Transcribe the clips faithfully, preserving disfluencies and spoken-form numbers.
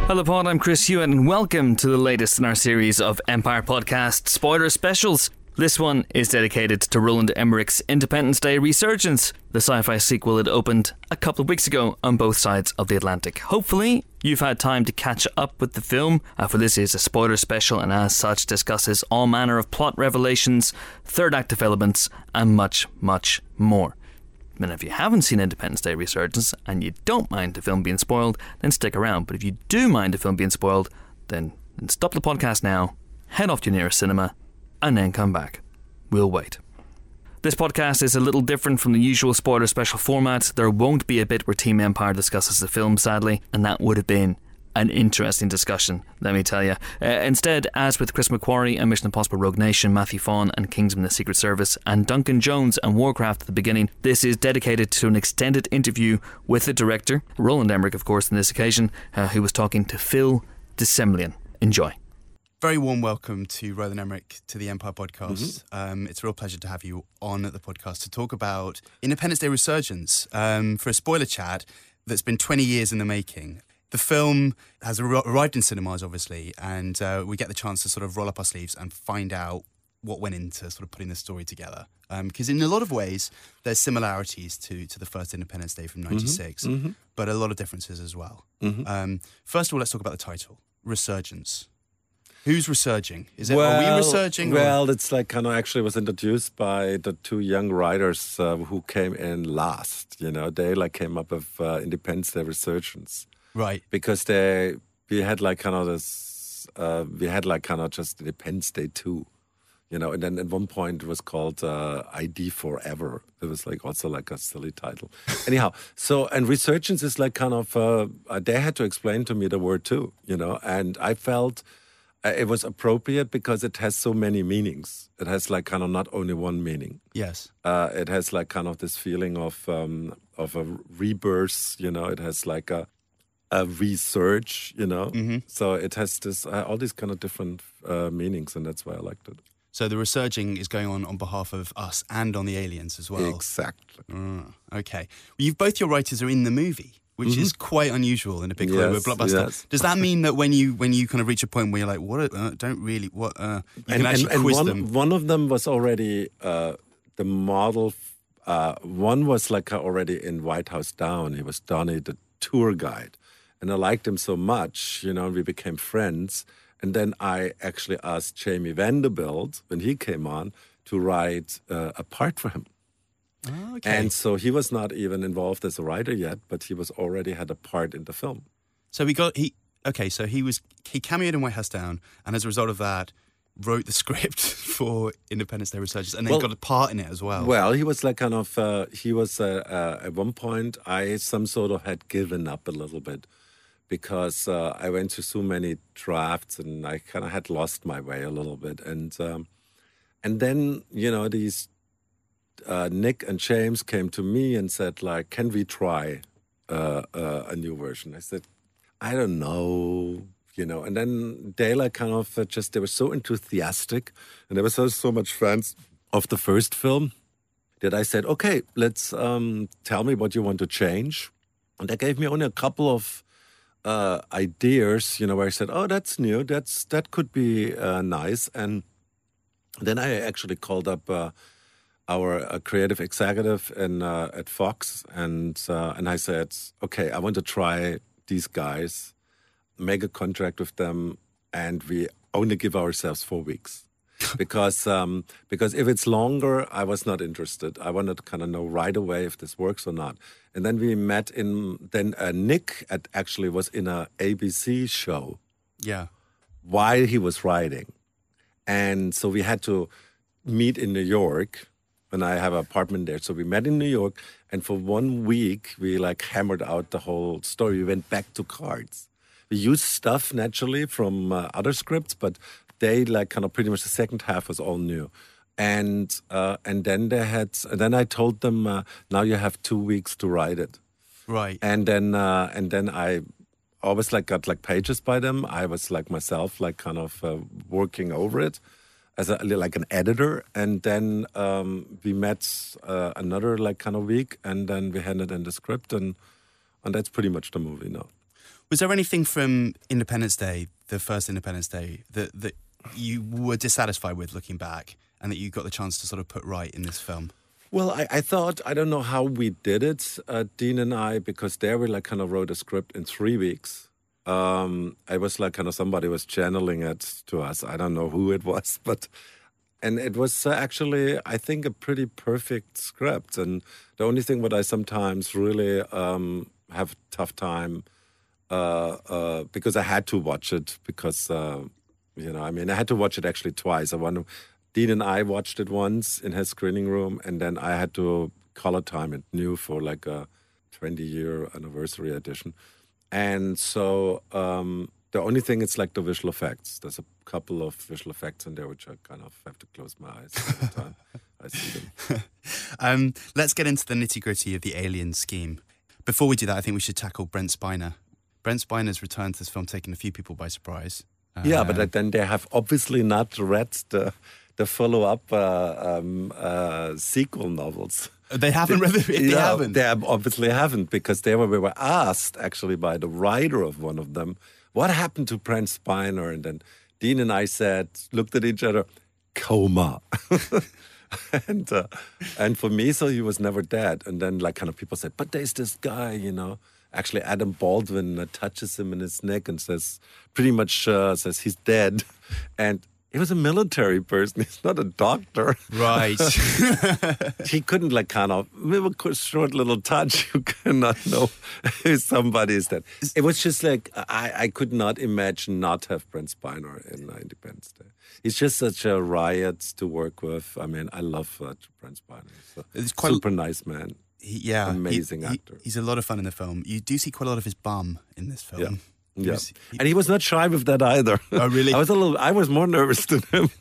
Hello Pod, I'm Chris Hewitt and welcome to the latest in our series of Empire Podcast spoiler specials. This one is dedicated to Roland Emmerich's Independence Day resurgence, the sci-fi sequel that opened a couple of weeks ago on both sides of the Atlantic. Hopefully you've had time to catch up with the film, uh, for this is a spoiler special and as such discusses all manner of plot revelations, third act developments and much, much more. And if you haven't seen Independence Day Resurgence and you don't mind the film being spoiled, then stick around. But if you do mind the film being spoiled, then, then stop the podcast now, head off to your nearest cinema, and then come back. We'll wait. This podcast is a little different from the usual spoiler special format. There won't be a bit where Team Empire discusses the film, sadly, and that would have been an interesting discussion, let me tell you. Uh, instead, as with Chris McQuarrie and Mission Impossible Rogue Nation, Matthew Vaughn and Kingsman The Secret Service, and Duncan Jones and Warcraft at the beginning, this is dedicated to an extended interview with the director, Roland Emmerich, of course, on this occasion, uh, who was talking to Phil de Semlyen. Enjoy. Very warm welcome to Roland Emmerich to the Empire Podcast. Mm-hmm. Um, it's a real pleasure to have you on at the podcast to talk about Independence Day Resurgence um, for a spoiler chat that's been twenty years in the making. The film has arrived in cinemas, obviously, and uh, we get the chance to sort of roll up our sleeves and find out what went into sort of putting the story together. Because um, in a lot of ways, there's similarities to, to the first Independence Day from ninety-six, mm-hmm. Mm-hmm. but a lot of differences as well. Mm-hmm. Um, first of all, let's talk about the title, Resurgence. Who's resurging? Is it, well, are we resurging? Well, or? it's like kind of actually was introduced by the two young writers uh, who came in last. You know, they like came up with uh, Independence Day Resurgence. Right. Because they, we had like kind of this, uh, we had like kind of just Independence Day two, you know, and then at one point it was called uh, I D Forever. It was like also like a silly title. Anyhow, so, and Resurgence is like kind of, uh, they had to explain to me the word too, you know, and I felt uh, it was appropriate because it has so many meanings. It has like kind of not only one meaning. Yes. Uh, it has like kind of this feeling of, um, of a rebirth, you know, it has like a, a research, you know, mm-hmm. so it has this uh, all these kind of different uh, meanings, and that's why I liked it. So the resurging is going on on behalf of us and on the aliens as well. Exactly. Mm, okay. Well, you've both your writers are in the movie, which mm-hmm. is quite unusual in a big Hollywood yes, blockbuster. Yes. Does that mean that when you when you kind of reach a point where you're like, what? Uh, don't really what? Uh, you and, can actually and, quiz and one, them. One of them was already uh, the model. Uh, one was like already in White House Down. He was Donnie, the tour guide. And I liked him so much, you know, and we became friends. And then I actually asked Jamie Vanderbilt, when he came on, to write uh, a part for him. Oh, okay. And so he was not even involved as a writer yet, but he was already had a part in the film. So we got, he, okay, so he was, he cameoed in White House Down, and as a result of that, wrote the script for Independence Day Resurgence, and then well, got a part in it as well. Well, he was like kind of, uh, he was, uh, uh, at one point, I some sort of had given up a little bit. Because uh, I went to so many drafts and I kind of had lost my way a little bit. And um, and then, you know, these uh, Nick and James came to me and said, like, can we try uh, uh, a new version? I said, I don't know, you know. And then they like kind of uh, just, they were so enthusiastic and they were so, so much fans of the first film that I said, okay, let's um, tell me what you want to change. And they gave me only a couple of Uh, ideas, you know, where I said, oh, that's new, that's that could be uh, nice. And then I actually called up uh, our uh, creative executive in, uh, at Fox, and uh, and I said, okay, I want to try these guys, make a contract with them, and we only give ourselves four weeks. because um, because if it's longer, I was not interested. I wanted to kind of know right away if this works or not. And then we met in, then uh, Nick at, actually was in a A B C show. Yeah. While he was writing. And so we had to meet in New York, and I have an apartment there. So we met in New York, and for one week, we like hammered out the whole story. We went back to cards. We used stuff naturally from uh, other scripts, but they like kind of pretty much the second half was all new. And uh, and then they had, and then I told them, uh, now you have two weeks to write it. Right. And then uh, and then I always like got like pages by them. I was like myself like kind of uh, working over it as a, like an editor. And then um, we met uh, another like kind of week, and then we handed in the script, and and that's pretty much the movie now. Was there anything from Independence Day, the first Independence Day, that, that you were dissatisfied with looking back and that you got the chance to sort of put right in this film? Well, I, I thought, I don't know how we did it, uh, Dean and I, because there we like kind of wrote a script in three weeks. Um, I was like kind of somebody was channeling it to us. I don't know who it was, but, and it was uh, actually, I think, a pretty perfect script. And the only thing what I sometimes really um, have a tough time, uh, uh, because I had to watch it because, uh, you know, I mean, I had to watch it actually twice. I want to, Dean and I watched it once in his screening room, and then I had to color time it new for like a twenty-year anniversary edition. And so um, the only thing is like the visual effects. There's a couple of visual effects in there which I kind of have to close my eyes every time I see them. um, let's get into the nitty-gritty of the Alien scheme. Before we do that, I think we should tackle Brent Spiner. Brent Spiner's return to this film taking a few people by surprise. Uh, yeah, but then they have obviously not read the... the follow-up uh, um, uh, sequel novels. They haven't read it? They yeah, haven't? They obviously haven't, because they were, we were asked, actually, by the writer of one of them, what happened to Brent Spiner? And then Dean and I said, looked at each other, coma. and uh, and for me, so he was never dead. And then like kind of people said, but there's this guy, you know. Actually, Adam Baldwin uh, touches him in his neck and says, pretty much uh, says he's dead. And he was a military person. He's not a doctor. Right. He couldn't like kind of, with a short little touch, you cannot know if somebody is dead. It was just like, I, I could not imagine not have Brent Spiner in uh, Independence Day. He's just such a riot to work with. I mean, I love uh, Brent Spiner. He's a It's quite super nice man. He, yeah. Amazing he, actor. He, he's a lot of fun in the film. You do see quite a lot of his bum in this film. Yeah. He Yeah, was- he- and he was not shy with that either. Oh, really? I was a little. I was more nervous than him.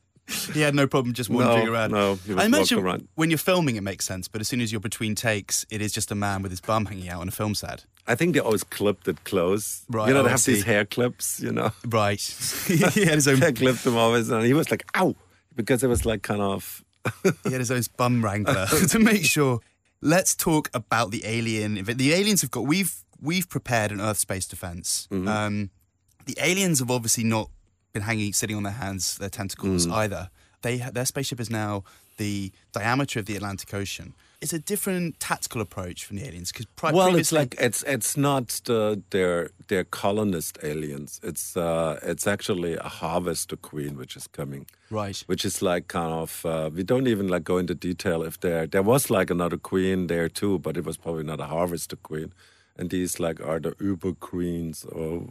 He had no problem just wandering no, around. no, he was I imagine walking around. when you're filming, it makes sense, but as soon as you're between takes, it is just a man with his bum hanging out on a film set. I think they always clipped it close. Right, You know, oh, they I have these see. hair clips. You know, Right. He had his own. they clipped him always, and he was like, "Ow," because it was like kind of. He had his own bum wrangler to make sure. Let's talk about the alien. The aliens have got. We've we've prepared an Earth space defense. Mm-hmm. Um, the aliens have obviously not been hanging, sitting on their hands, their tentacles Mm. either. They their spaceship is now the diameter of the Atlantic Ocean. It's a different tactical approach from the aliens because Well, it's like it's it's not the, their their colonist aliens. It's uh, it's actually a harvester queen which is coming. right. Which is like kind of uh, we don't even like go into detail if there there was like another queen there too, but it was probably not a harvester queen, and these like are the uber queens or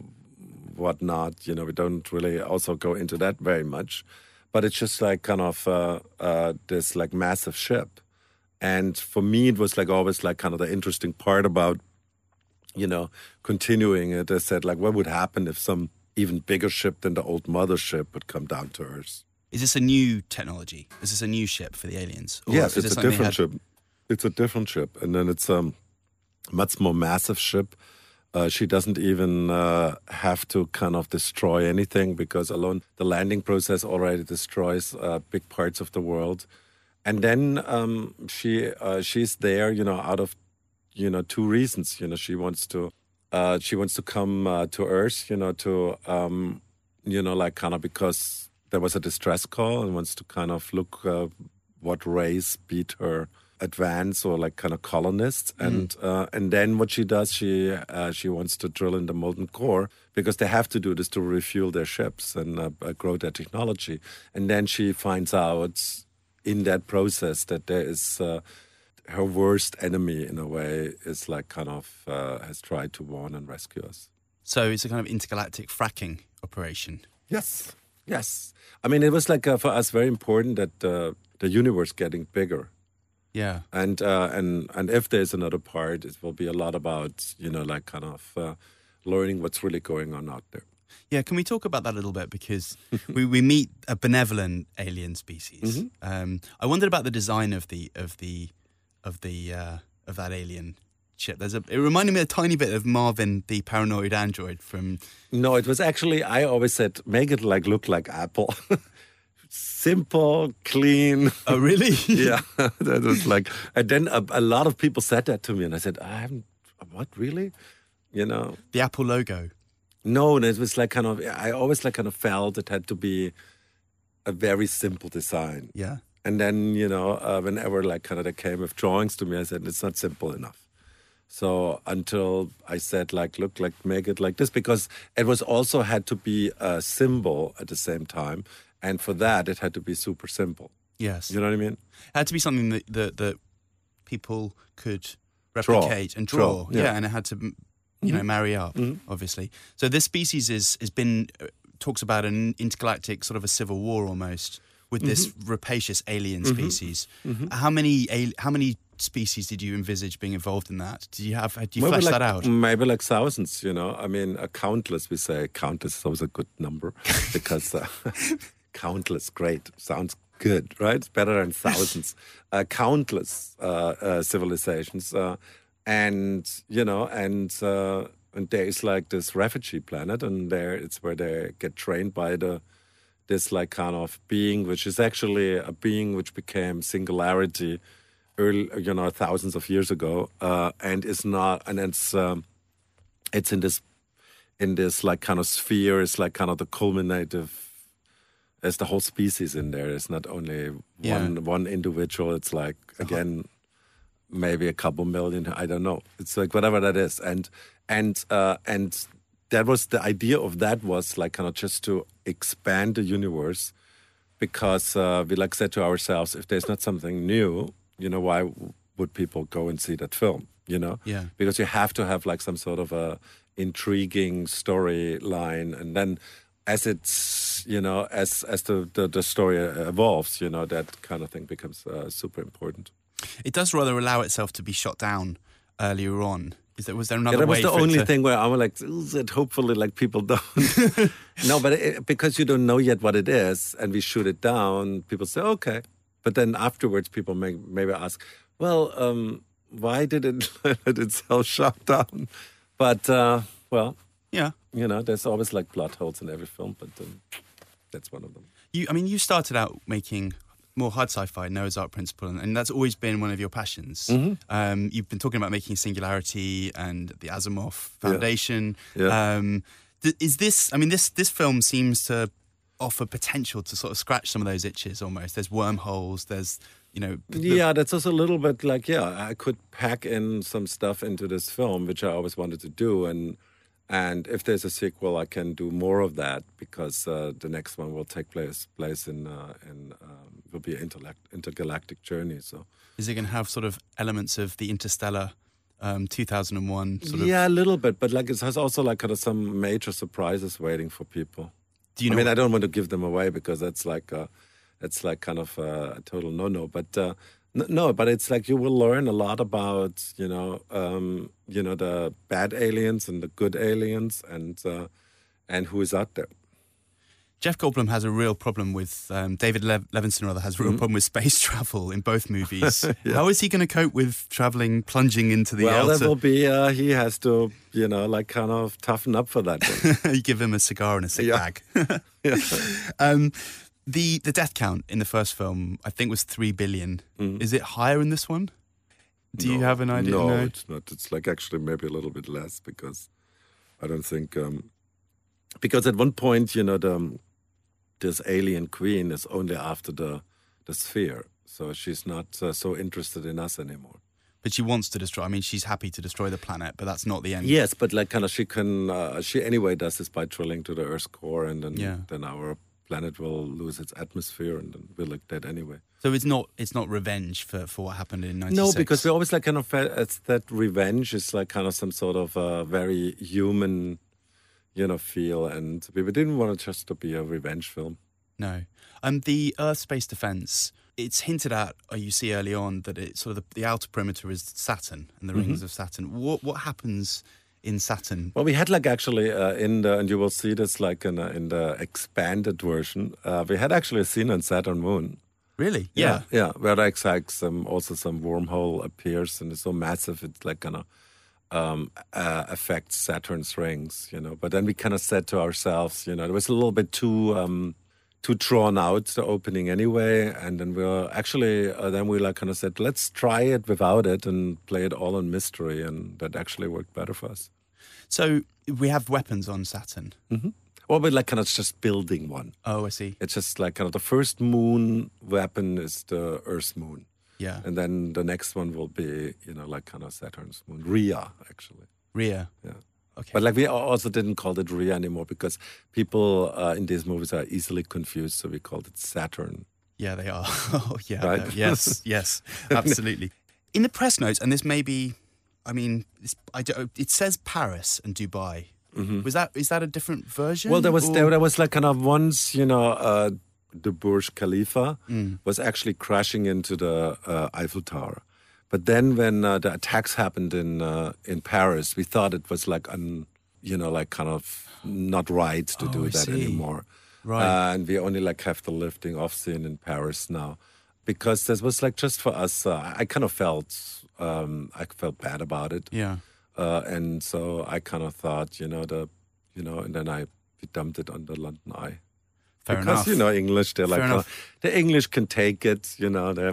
whatnot. You know, we don't really also go into that very much, but it's just like kind of uh, uh, this like massive ship, and for me it was like always like kind of the interesting part about you know continuing it. I said like what would happen if some even bigger ship than the old mothership would come down to Earth. Is this a new technology? Is this a new ship for the aliens? Or Yes, is it's this a something they different had- ship. It's a different ship, and then it's a much more massive ship. Uh, she doesn't even uh, have to kind of destroy anything because alone the landing process already destroys uh, big parts of the world. And then um, she uh, she's there, you know, out of you know two reasons. You know, she wants to uh, she wants to come uh, to Earth, you know, to um, you know, like kind of because there was a distress call and wants to kind of look uh, what race beat her advance or like kind of colonists. And uh, and then what she does, she uh, she wants to drill in the molten core because they have to do this to refuel their ships and uh, uh, grow their technology. And then she finds out in that process that there is uh, her worst enemy in a way is like kind of uh, has tried to warn and rescue us. So it's a kind of intergalactic fracking operation. Yes, yes. I mean, it was like uh, for us very important that uh, the universe getting bigger. Yeah. And uh, and and if there's another part, it will be a lot about you know like kind of uh, learning what's really going on out there. Yeah, can we talk about that a little bit? Because we, we meet a benevolent alien species. Mm-hmm. Um, I wondered about the design of the of the of the uh, of that alien ship. There's a. It reminded me a tiny bit of Marvin, the paranoid android from. No, it was actually I always said make it like look like Apple. Simple, clean. Oh, really? Yeah, that was like, and then a, a lot of people said that to me, and I said, I haven't, what, really? you know. The Apple logo. No, and it was like kind of, I always like kind of felt it had to be a very simple design. Yeah. And then, you know, uh, whenever like kind of they came with drawings to me, I said, it's not simple enough. So until I said, like, look, like, make it like this, because it was also had to be a symbol at the same time. And for that, it had to be super simple. Yes. You know what I mean? It had to be something that, that, that people could replicate draw. and draw. draw yeah. yeah, and it had to, you mm-hmm. know, marry up, mm-hmm. obviously. So this species is has been, uh, talks about an intergalactic sort of a civil war almost with mm-hmm. this rapacious alien mm-hmm. species. Mm-hmm. How many how many species did you envisage being involved in that? Did you have, did you maybe flesh like, that out? Maybe like thousands, you know. I mean, uh, countless, we say. Countless is always a good number because uh, countless, great, sounds good, right? It's better than thousands. uh, countless uh, uh, civilizations. Uh, and, you know, and... Uh, And there is like this refugee planet, and there it's where they get trained by the this like kind of being, which is actually a being which became singularity, early, you know, thousands of years ago, uh, and is not, and it's um, it's in this in this like kind of sphere. It's like kind of the culminative. There's the whole species in there. It's not only yeah. one one individual. It's like again. Maybe a couple million, I don't know. It's like whatever that is, and and uh, and that was the idea of that was like kind of just to expand the universe, because uh, we like said to ourselves, if there's not something new, you know, why would people go and see that film? You know, yeah, because you have to have like some sort of a intriguing storyline, and then as it's you know as as the the, the story evolves, you know, that kind of thing becomes uh, super important. It does rather allow itself to be shot down earlier on. Is there, was there another yeah, that way? was the for only it to... thing where I'm like, that hopefully like people don't. No, but it, because you don't know yet what it is, and we shoot it down, people say okay, but then afterwards people may maybe ask, well, um, why did it let itself shut down? But uh, well, yeah, you know, there's always like plot holes in every film, but um, that's one of them. You, I mean, you started out making more hard sci-fi, Noah's Ark Principle, and, and that's always been one of your passions. Mm-hmm. Um, you've been talking about making Singularity and the Asimov Foundation. Yeah. Yeah. Um, th- is this? I mean, this this film seems to offer potential to sort of scratch some of those itches. Almost, there's wormholes. There's, you know. The, yeah, that's also a little bit like yeah, I could pack in some stuff into this film, which I always wanted to do, and. And if there's a sequel, I can do more of that, because uh, the next one will take place place in uh, in um, will be an interlac- intergalactic journey. So is it going to have sort of elements of the Interstellar um, two thousand one? Sort yeah, of... a little bit, but like it has also like kind of some major surprises waiting for people. Do you know? I mean, I don't want to give them away because that's like uh, that's like kind of uh, a total no-no, but. Uh, No, but it's like you will learn a lot about, you know, um, you know, the bad aliens and the good aliens, and uh, and who is out there. Jeff Goldblum has a real problem with um, David Le- Levinson, rather has a real mm-hmm. problem with space travel in both movies. yeah. How is he going to cope with traveling, plunging into the well, outer? Well, that will be uh, he has to, you know, like kind of toughen up for that. You give him a cigar and a sick yeah. bag. yeah. Um, The the death count in the first film, I think, was three billion. Mm. Is it higher in this one? Do no, you have an idea? No, no, it's not. It's like actually maybe a little bit less, because I don't think... Um, because at one point, you know, the, this alien queen is only after the, the sphere. So she's not uh, so interested in us anymore. But she wants to destroy... I mean, she's happy to destroy the planet, but that's not the end. Yes, but like kind of she can... Uh, she anyway does this by drilling to the Earth's core, and then, yeah. then our... planet will lose its atmosphere, and then we're like dead anyway. So it's not it's not revenge for, for what happened in ninety-six? No, because we always like kind of it's that revenge is like kind of some sort of uh, very human, you know, feel, and we didn't want it just to be a revenge film. No. Um, the Earth space defense, it's hinted at, or you see early on, that it's sort of the, the outer perimeter is Saturn and the rings mm-hmm. of Saturn. What what happens in Saturn? Well, we had like actually uh, in the, and you will see this like in, uh, in the expanded version, uh, we had actually a scene on Saturn moon. Really? Yeah. Yeah. Yeah, where like, like some, also some wormhole appears, and it's so massive, it's like gonna um, uh, affect Saturn's rings, you know. But then we kind of said to ourselves, you know, it was a little bit too... Um, too drawn out, the opening anyway, and then we were actually, uh, then we like kind of said, let's try it without it and play it all on mystery, and that actually worked better for us. So we have weapons on Saturn. Mm-hmm. Well, we're like kind of just building one. Oh, I see. It's just like kind of the first moon weapon is the Earth's moon. Yeah. And then the next one will be, you know, like kind of Saturn's moon. Rhea, actually. Rhea. Yeah. Okay. But like we also didn't call it Rhea anymore because people uh, in these movies are easily confused. So we called it Saturn. Yeah, they are. Oh, yeah. Right? No, yes, yes, absolutely. In the press notes, and this may be, I mean, it's, I don't, it says Paris and Dubai. Mm-hmm. Was that is that a different version? Well, there was or? there, there was like kind of once, you know, uh, the Burj Khalifa Mm. was actually crashing into the uh, Eiffel Tower. But then when uh, the attacks happened in uh, in Paris, we thought it was like un, you know, like kind of not right to Oh, do I that see. anymore. Right. Uh, and we only like have the lifting off scene in Paris now, because this was like just for us. Uh, I kind of felt um, I felt bad about it. Yeah. Uh, and so I kind of thought, you know, the, you know, and then I we dumped it on the London Eye. Fair because, enough. you know, English, they're Fair like, enough. uh, the English can take it, you know, they're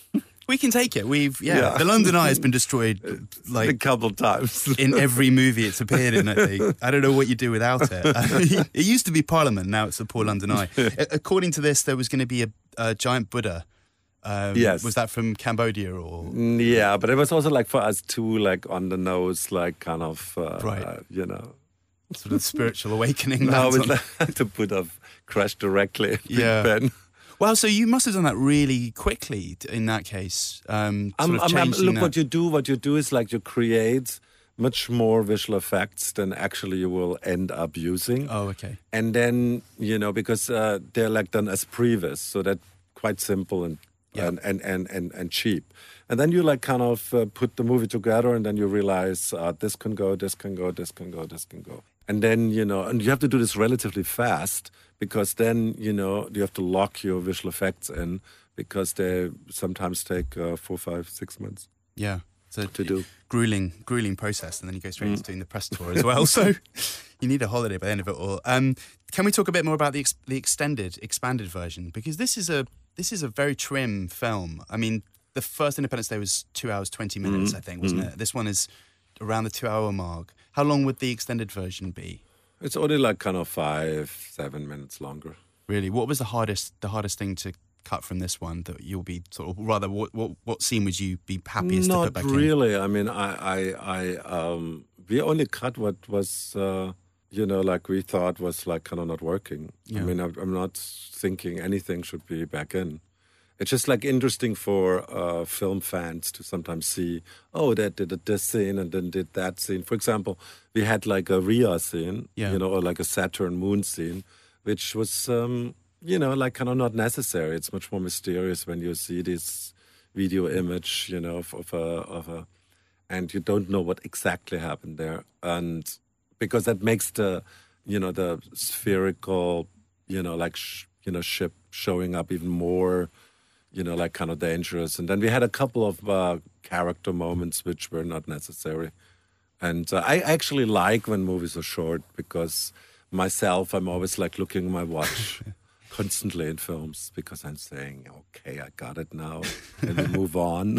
We can take it. We've yeah. Yeah. The London Eye has been destroyed a like couple times. in every movie it's appeared in. I think I don't know what you do without it. It used to be Parliament. Now it's the poor London Eye. A- According to this, there was going to be a, a giant Buddha. Um, Yes. Was that from Cambodia or? Mm, yeah, but it was also like for us too, like on the nose, like kind of, uh, Right. uh, you know. Sort of spiritual awakening. No, lands it's on- like to put a crash directly at Big Yeah. Ben. Well, so you must have done that really quickly t- in that case. Um, sort Um, of um, um, changing look, that- what you do, what you do is like you create much more visual effects than actually you will end up using. Oh, okay. And then, you know, because uh, they're like done as previs, so that's quite simple and, Yeah. and, and, and, and, and cheap. And then you like kind of uh, put the movie together and then you realize uh, this can go, this can go, this can go, this can go. And then, you know, and you have to do this relatively fast because then, you know, you have to lock your visual effects in because they sometimes take uh, four, five, six months Yeah. So to do. grueling, grueling process, and then you go straight into doing the press tour as well. So you need a holiday by the end of it all. Um, can we talk a bit more about the ex- the extended, expanded version? Because this is a this is a very trim film. I mean, the first Independence Day was two hours twenty minutes, I think, wasn't it? This one is around the two hour mark. How long would the extended version be? It's only like kind of five, seven minutes longer. Really, what was the hardest the hardest thing to cut from this one that you'll be sort of rather what what, what scene would you be happiest Not to put back in? really. I mean, I, I, I, um, we only cut what was, uh, you know, like we thought was like kind of not working. Yeah. I mean, I, I'm not thinking anything should be back in. It's just like interesting for uh, film fans to sometimes see, oh, they did this scene and then did that scene. For example, we had like a Rhea scene, Yeah. you know, or like a Saturn moon scene, which was, um, you know, like kind of not necessary. It's much more mysterious when you see this video image, you know, of, of a, of a, and you don't know what exactly happened there. And because that makes the, you know, the spherical, you know, like, sh- you know, ship showing up even more, you know, like kind of dangerous. And then we had a couple of uh, character moments which were not necessary. And uh, I actually like when movies are short because myself, I'm always like looking at my watch constantly in films because I'm saying, okay, I got it now. And we move on.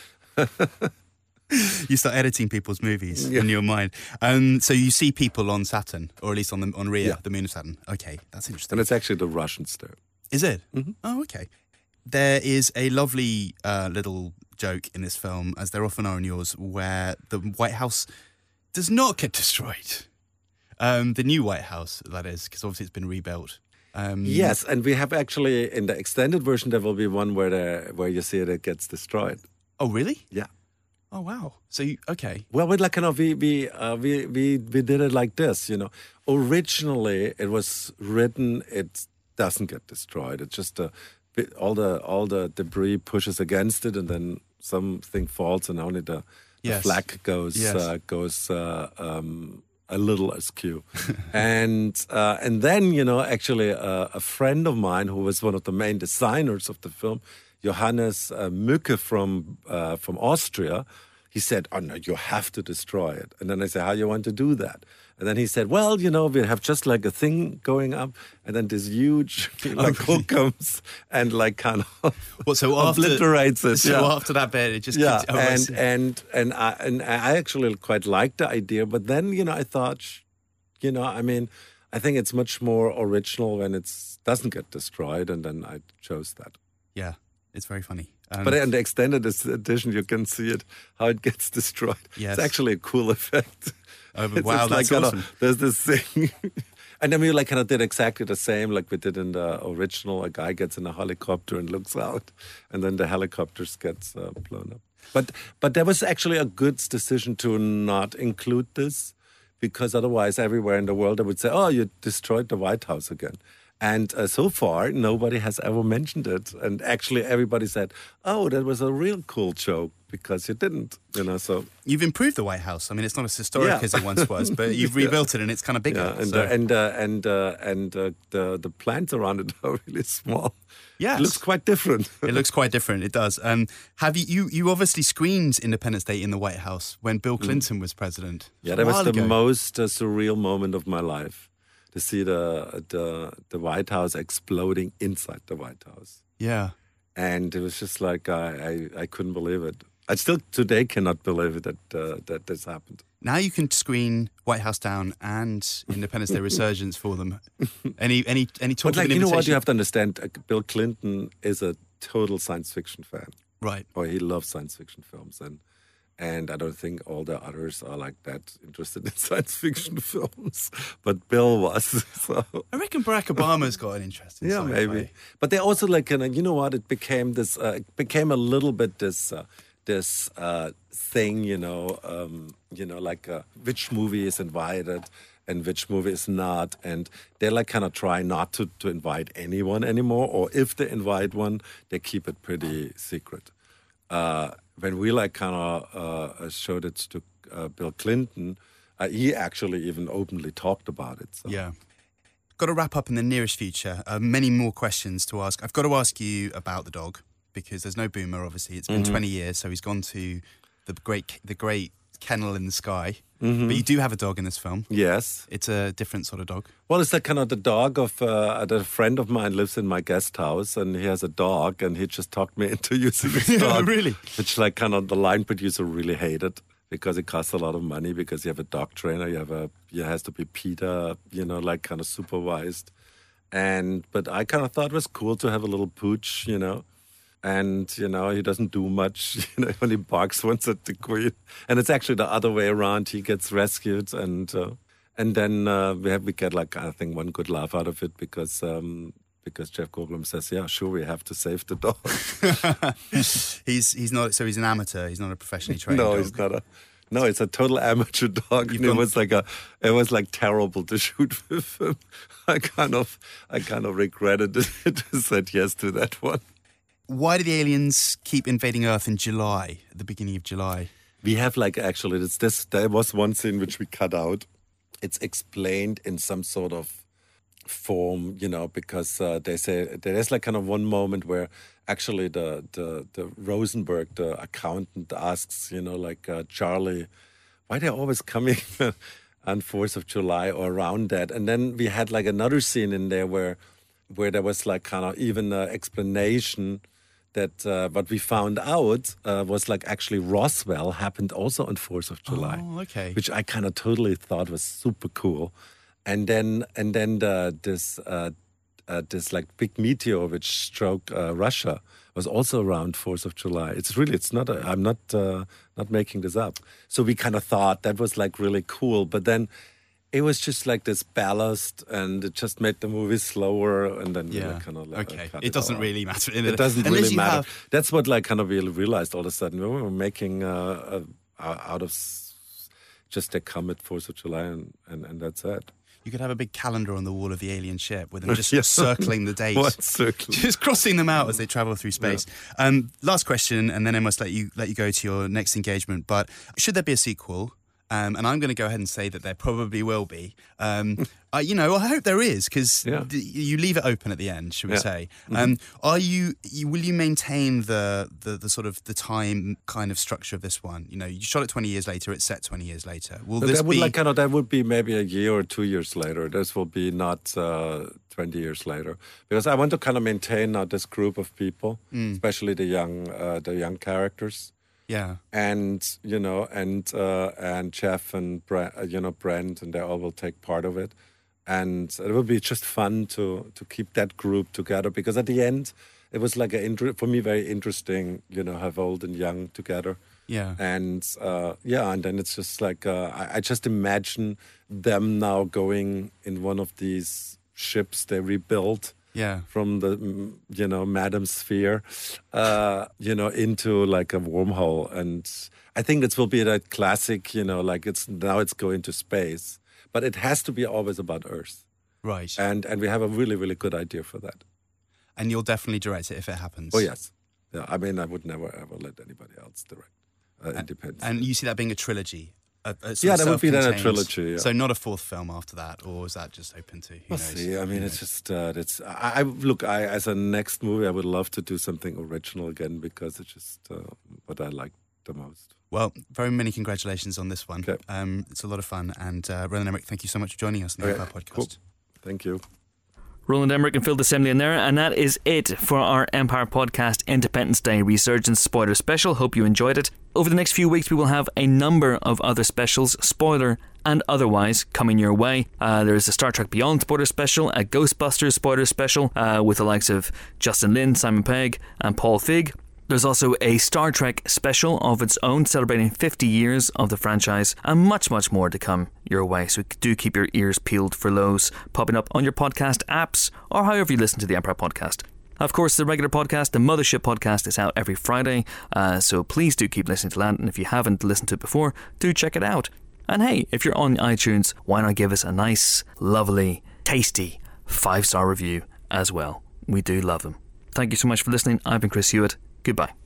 You start editing people's movies Yeah. in your mind. Um, so you see people on Saturn, or at least on the on Rhea, Yeah. the moon of Saturn. Okay, that's interesting. And it's actually the Russians there. Is it? Mm-hmm. Oh, okay. There is a lovely uh, little joke in this film, as there often are in yours, where the White House does not get destroyed. Um, the new White House, that is, because obviously it's been rebuilt. Um, Yes, and we have actually, in the extended version, there will be one where the, where you see it, it gets destroyed. Oh, really? Yeah. Oh, wow. So, you, okay. Well, we like kind of we we, uh, we we we did it like this, you know. Originally, it was written. It doesn't get destroyed. It's just a bit, all the all the debris pushes against it, and then something falls, and only the, the Yes. flag goes Yes. uh, goes uh, um, a little askew. and uh, and then you know, actually, uh, a friend of mine who was one of the main designers of the film, Johannes uh, Mücke from uh, from Austria, he said, "Oh no, you have to destroy it." And then I said, "How do you want to do that?" And then he said, well, you know, we have just like a thing going up, and then this huge like Oh, really? hook comes and like kind of What, so after- obliterates it. So yeah. after that bit, it just yeah, keeps, oh, I and see. and and I and I actually quite liked the idea, but then you know I thought, sh- you know, I mean, I think it's much more original when it doesn't get destroyed, and then I chose that. yeah, it's very funny. Um, But in the extended edition, you can see it how it gets destroyed. Yes. It's actually a cool effect. Oh, but It's wow, just that's kind awesome. of, there's this thing. And then we like kind of did exactly the same like we did in the original. A guy gets in a helicopter and looks out, and then the helicopter gets uh, blown up. But but there was actually a good decision to not include this, because otherwise everywhere in the world they would say, oh, you destroyed the White House again. And uh, so far, nobody has ever mentioned it. And actually everybody said, oh, that was a real cool joke, because you didn't, you know, so... You've improved the White House. I mean, it's not as historic Yeah. as it once was, but you've rebuilt it and it's kind of bigger. Yeah, and so- uh, and uh, and uh, and uh, the the plants around it are really small. Yes. It looks quite different. It looks quite different. It does. Um, have you, you you obviously screened Independence Day in the White House when Bill Clinton was president? Mm. Yeah, A that was while the ago. most uh, surreal moment of my life, to see the the the White House exploding inside the White House, Yeah. and it was just like I I, I couldn't believe it. I still today cannot believe it that uh, that this happened. Now you can screen White House Down and Independence Day Resurgence for them. Any any any talk But of like an you know what, invitation? you have to understand. Uh, Bill Clinton is a total science fiction fan. Right. Or he loves science fiction films, and and I don't think all the others are like that interested in science fiction films, but Bill was. So I reckon Barack Obama's got an interest in yeah, sci-fi. maybe. But they also like, kind of, you know what? It became this. Uh, it became a little bit this. Uh, this uh, thing, you know, um, you know, like uh, which movie is invited and which movie is not, and they like kind of try not to, to invite anyone anymore, or if they invite one, they keep it pretty secret. Uh, when we like kind of uh, showed it to uh, Bill Clinton, uh, he actually even openly talked about it. So. Yeah. Got to wrap up in the nearest future. Uh, many more questions to ask. I've got to ask you about the dog, because there's no Boomer, obviously. It's been Mm-hmm. twenty years, so he's gone to the great the great kennel in the sky. Mm-hmm. But you do have a dog in this film. Yes. It's a different sort of dog. Well, it's like kind of the dog of uh, a friend of mine lives in my guest house, and he has a dog, and he just talked me into using his dog. Really? Which like kind of the line producer really hated, because it costs a lot of money, because you have a dog trainer, you have a, it has to be PETA, you know, like kind of supervised. And, but I kind of thought it was cool to have a little pooch, you know. And, you know, he doesn't do much. You know, he only barks once at the queen. And it's actually the other way around. He gets rescued, and uh, and then uh, we have we get, like, I think, one good laugh out of it, because um, because Jeff Goldblum says, yeah, sure, we have to save the dog. he's he's not, so he's an amateur. He's not a professionally trained no, dog. he's not a... No, it's a total amateur dog. You've And it gone- was like a, it was like terrible to shoot with him. I kind of, I kind of regretted it. Said yes to that one. Why do the aliens keep invading Earth in July, at the beginning of July? We have like actually, it's this. There was one scene which we cut out. It's explained in some sort of form, you know, because uh, they say there's like kind of one moment where actually the the, the Rosenberg, the accountant, asks, you know, like uh, Charlie, why they're always coming on fourth of July or around that, and then we had like another scene in there where where there was like kind of even an explanation that uh, what we found out uh, was like actually Roswell happened also on fourth of July. Oh, okay. Which I kind of totally thought was super cool. And then and then the, this uh, uh, this like big meteor which struck uh, Russia was also around fourth of July. It's really, it's not, a, I'm not uh, not making this up. So we kind of thought that was like really cool. But then it was just like this ballast, and it just made the movie slower, and then Yeah. yeah, kind of like Okay. cut It doesn't all out. really matter. It doesn't Unless really you matter. have- That's what like kind of we realized all of a sudden. We were making uh, uh, out of s- just a comet fourth of July, and, and, and that's it. You could have a big calendar on the wall of the alien ship with them just Yeah. circling the dates. What circle? Just crossing them out as they travel through space. Um, last question, and then I must let you let you go to your next engagement. But should there be a sequel? Um, and I'm going to go ahead and say that there probably will be. Um, uh, you know, I hope there is, because Yeah. d- you leave it open at the end, should we Yeah. say? Mhm. Um, are you, you? Will you maintain the, the the sort of the time kind of structure of this one? You know, you shot it twenty years later. It's set twenty years later. Will But this that would be? like kind of that would be maybe a year or two years later. This will be not uh, twenty years later, because I want to kind of maintain now this group of people, Mm. especially the young uh, the young characters. Yeah. And you know, and uh, and Jeff and Brent, uh, you know Brent, and they all will take part of it, and it will be just fun to to keep that group together, because at the end, it was like a inter- for me very interesting, you know, have old and young together, Yeah. and uh, yeah, and then it's just like uh, I, I just imagine them now going in one of these ships they rebuilt. Yeah. From the, mm, you know, Madam Sphere, uh, you know, into like a wormhole. And I think this will be that classic, you know, like it's now it's going to space. But it has to be always about Earth. Right. And and we have a really, really good idea for that. And you'll definitely direct it if it happens. Oh, yes. Yeah, I mean, I would never, ever let anybody else direct. Uh, it depends. And you see that being a trilogy? A, a sort Yeah, of that would be then a self-contained- trilogy, yeah. So not a fourth film after that, or is that just open to? Who We'll knows? see. I mean, Who it's knows? just, uh, it's, I, I look, I, as a next movie, I would love to do something original again, because it's just uh, what I like the most. Well, very many congratulations on this one. Okay. Um, it's a lot of fun. And uh, Roland Emmerich, thank you so much for joining us on the Okay, Empire Podcast. cool. Thank you. Roland Emmerich and Phil Dissemblian there, and that is it for our Empire Podcast Independence Day Resurgence Spoiler Special. Hope you enjoyed it. Over the next few weeks, we will have a number of other specials, spoiler and otherwise, coming your way. Uh, there is a Star Trek Beyond spoiler special, a Ghostbusters spoiler special uh, with the likes of Justin Lin, Simon Pegg and Paul Feig. There's also a Star Trek special of its own, celebrating fifty years of the franchise, and much, much more to come your way. So do keep your ears peeled for those popping up on your podcast apps, or however you listen to the Empire Podcast. Of course, the regular podcast, the Mothership Podcast, is out every Friday, uh, so please do keep listening to that, and if you haven't listened to it before, do check it out. And hey, if you're on iTunes, why not give us a nice, lovely, tasty five-star review as well? We do love them. Thank you so much for listening. I've been Chris Hewitt. Goodbye.